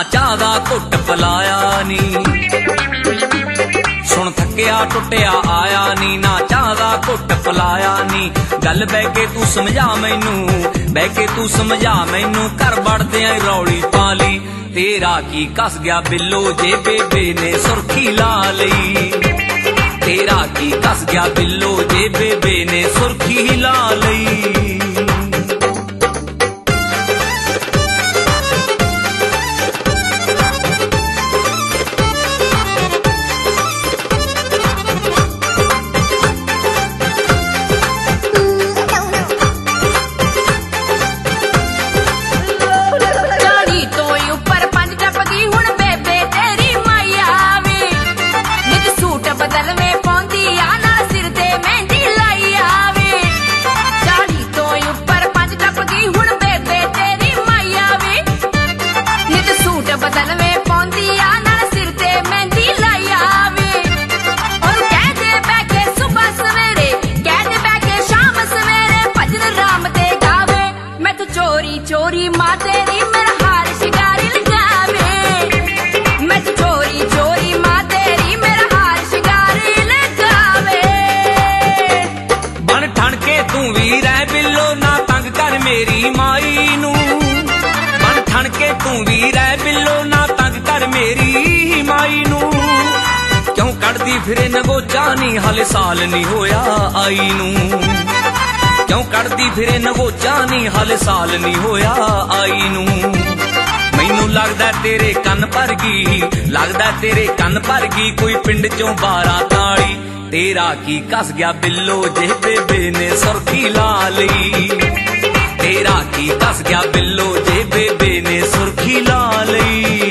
ਚਾਹ ਦਾ ਘੁੱਟ ਪਿਲਾਇਆ ਨੀ। ਸੁਣ ਥੱਕਿਆ ਟੁੱਟਿਆ ਆਇਆ ਨੀ, ਨਾ ਚਾਹ ਦਾ ਘੁੱਟ ਪਿਲਾਇਆ ਨੀ। ਗੱਲ ਬਹਿ ਕੇ ਤੂੰ ਸਮਝਾ ਮੈਨੂੰ, ਬਹਿ ਕੇ ਤੂੰ ਸਮਝਾ ਮੈਨੂੰ, ਘਰ ਵੜਦਿਆਂ ਰੌਲੀ ਪਾ ਲਈ। ਤੇਰਾ ਕੀ ਕੱਸ ਗਿਆ ਬਿੱਲੋ ਜੇ ਬੇਬੇ ਨੇ ਸੁਰਖੀ ਲਾ ਲਈ। ਤੇਰਾ ਕੀ ਕੱਸ ਗਿਆ ਬਿੱਲੋ ਜੇ ਬੇਬੇ ਨੇ ਸੁਰਖੀ ਲਾ ਲਈ। चोरी माँ तेरी मेरा हार शिंगारी लगावे। मैं चोरी चोरी माँ तेरी मेरा हार शिंगारी लगावे। बन ठण के तू भी रह बिल्लो ना तंग कर मेरी माई नू। बन ठण के तू भी रह बिल्लो ना तंग कर मेरी माई नू। क्यों कड़दी फिरे नगोचा नी हाले साल नहीं होया आई नू। क्यों कड़दी फिरे नगोचा नी हाले साल नहीं होया आई नू। मैनू लगदा तेरे कन्न भर गई, लगदा तेरे कन्न भर गई कोई पिंड चों 12 ताली। तेरा की कस गया बिल्लो जे बेबे ने सुरखी ला लई। तेरा की कस गया बिल्लो जे बेबे ने सुरखी ला लई।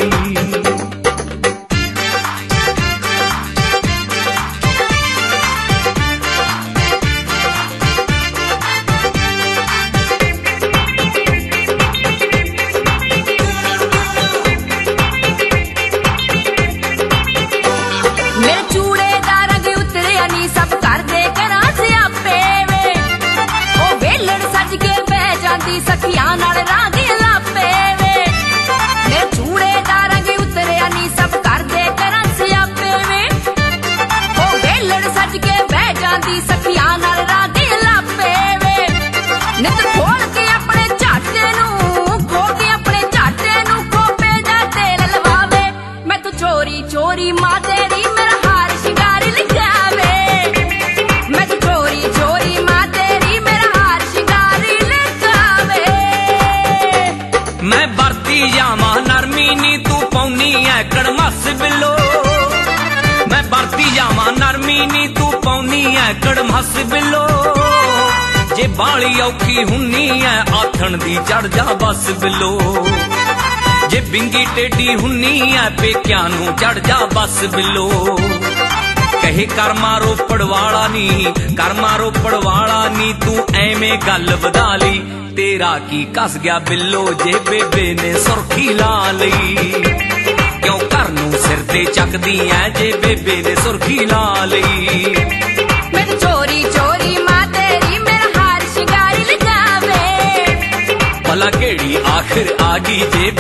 सखियां नाल रांगे लापे वे मैं चूड़े दा रंग उतरिया नी सब कर दे करा सियापे वे। ओ वेलड़ सज के बह जांदी सखियां नाल रांगे लापे वे। नित खोल के अपने झाटे नू, खोल के अपने झाटे नू खोपे दा तेल लवावे। मैं तू चोरी चोरी माँ तेरी मेरा हार शिंगारी लगावे। मैं तू चोरी चोरी माँ तेरी मेरा हार शिंगारी लगावे। मैं बरती जावा नरमी नी तू पौनी है कड़मस बिल्लो। मैं बरती जावा नरमी नी तू पौनी है कड़मस बिल्लो। जे बाली औखी हुन्नी है आथण दी चढ़ जा बस बिल्लो। जे बिंगी टेढ़ी हुन्नी है पेक्या नू चढ़ जा बस बिल्लो। कहे कर मारो पड़वाला नी, कर मारो पड़वाला नी तू एवें गल वधा ली। तेरा की कस गया बिल्लो जे बेबे ने सुरखी ला लई। क्यों घर नू सिर ते चकदी ऐ जे बेबे ने सुरखी ला लई। मैं चोरी चोरी माँ तेरी मेरा हार शिंगारी लगावे। भला केड़ी आखिर आ गई जे